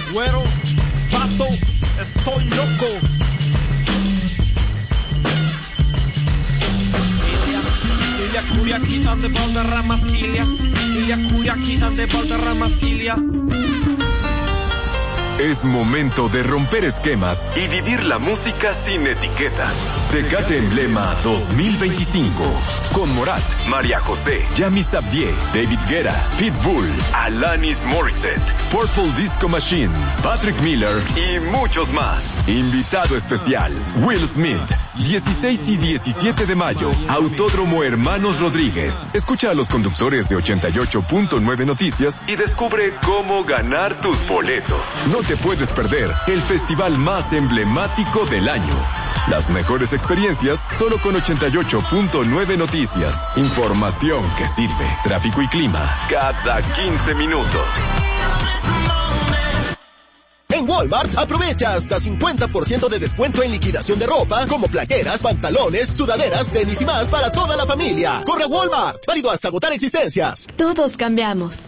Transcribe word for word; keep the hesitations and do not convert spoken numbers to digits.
Güero, pato, estoy loco. Ilya Kuriaki ande Valderramas Ilya. Ilya Kuriaki ande Valderramas Ilya. Es momento de romper esquemas y vivir la música sin etiquetas. Tecate Emblema dos mil veinticinco. Con Morat, María José, Yami Sabdier, David Guetta, Pitbull, Alanis Morissette, Purple Disco Machine, Patrick Miller y muchos más. Invitado especial, Will Smith. dieciséis y diecisiete de mayo, Autódromo Hermanos Rodríguez. Escucha a los conductores de ochenta y ocho punto nueve Noticias y descubre cómo ganar tus boletos. No te puedes perder el festival más emblemático del año. Las mejores experiencias solo con ochenta y ocho punto nueve Noticias. Información que sirve. Tráfico y clima cada quince minutos. En Walmart, aprovecha hasta cincuenta por ciento de descuento en liquidación de ropa, como playeras, pantalones, sudaderas, tenis y más para toda la familia. ¡Corre a Walmart! Válido hasta agotar existencias. Todos cambiamos.